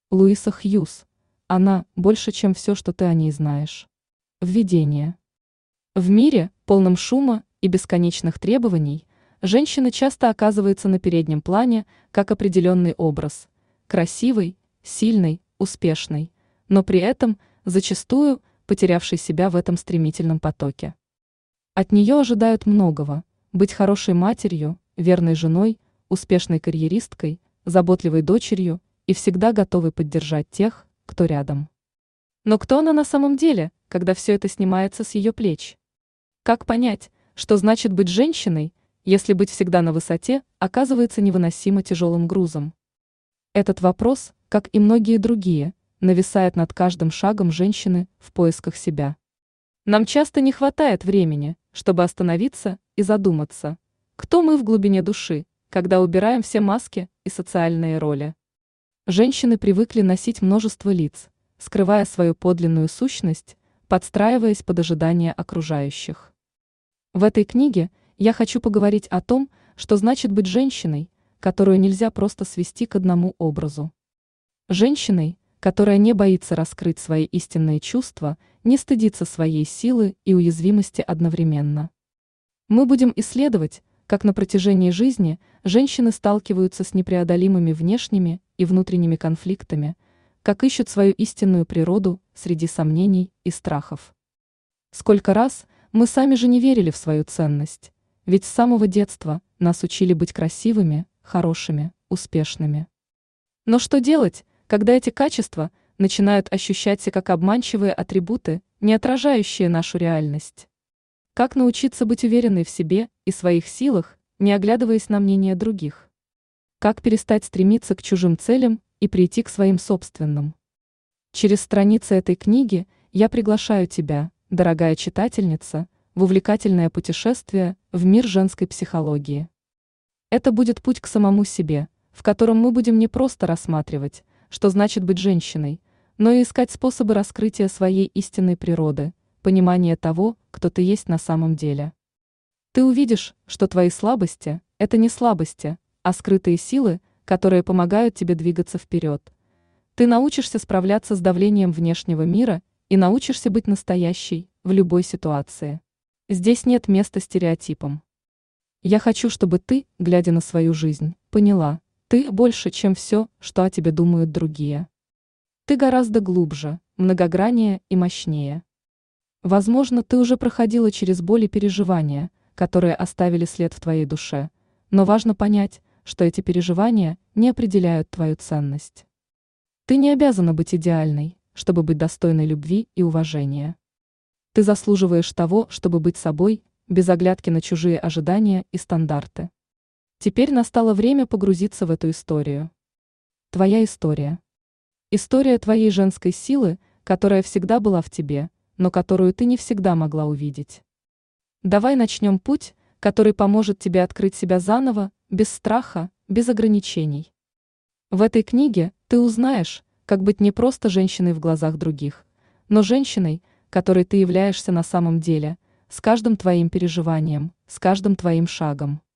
Луиса Хьюз. Она больше, чем все, что ты о ней знаешь. Введение. В мире, полном шума и бесконечных требований, женщина часто оказывается на переднем плане как определенный образ – красивый, сильный, успешный, но при этом зачастую потерявший себя в этом стремительном потоке. От нее ожидают многого – быть хорошей матерью, верной женой, успешной карьеристкой, заботливой дочерью и всегда готовой поддержать тех, кто рядом. Но кто она на самом деле, когда все это снимается с ее плеч? Как понять, что значит быть женщиной, если быть всегда на высоте оказывается невыносимо тяжелым грузом? Этот вопрос, как и многие другие, нависает над каждым шагом женщины в поисках себя. Нам часто не хватает времени, чтобы остановиться и задуматься, кто мы в глубине души, когда убираем все маски и социальные роли. Женщины привыкли носить множество лиц, скрывая свою подлинную сущность, подстраиваясь под ожидания окружающих. В этой книге я хочу поговорить о том, что значит быть женщиной, которую нельзя просто свести к одному образу. Женщиной, которая не боится раскрыть свои истинные чувства, не стыдится своей силы и уязвимости одновременно. Мы будем исследовать, как на протяжении жизни женщины сталкиваются с непреодолимыми внешними и внутренними конфликтами, как ищут свою истинную природу среди сомнений и страхов. Сколько раз мы сами же не верили в свою ценность, ведь с самого детства нас учили быть красивыми, хорошими, успешными. Но что делать, когда эти качества начинают ощущаться как обманчивые атрибуты, не отражающие нашу реальность? Как научиться быть уверенной в себе и своих силах, не оглядываясь на мнение других? Как перестать стремиться к чужим целям и прийти к своим собственным? Через страницы этой книги я приглашаю тебя, дорогая читательница, в увлекательное путешествие в мир женской психологии. Это будет путь к самому себе, в котором мы будем не просто рассматривать, что значит быть женщиной, но и искать способы раскрытия своей истинной природы, понимания того, кто ты есть на самом деле. Ты увидишь, что твои слабости – это не слабости, а скрытые силы, которые помогают тебе двигаться вперед. Ты научишься справляться с давлением внешнего мира и научишься быть настоящей в любой ситуации. Здесь нет места стереотипам. Я хочу, чтобы ты, глядя на свою жизнь, поняла, ты больше, чем все, что о тебе думают другие. Ты гораздо глубже, многограннее и мощнее. Возможно, ты уже проходила через боль и переживания, которые оставили след в твоей душе, но важно понять, что эти переживания не определяют твою ценность. Ты не обязана быть идеальной, чтобы быть достойной любви и уважения. Ты заслуживаешь того, чтобы быть собой, без оглядки на чужие ожидания и стандарты. Теперь настало время погрузиться в эту историю. Твоя история. История твоей женской силы, которая всегда была в тебе, но которую ты не всегда могла увидеть. Давай начнем путь, который поможет тебе открыть себя заново, без страха, без ограничений. В этой книге ты узнаешь, как быть не просто женщиной в глазах других, но женщиной, которой ты являешься на самом деле, с каждым твоим переживанием, с каждым твоим шагом.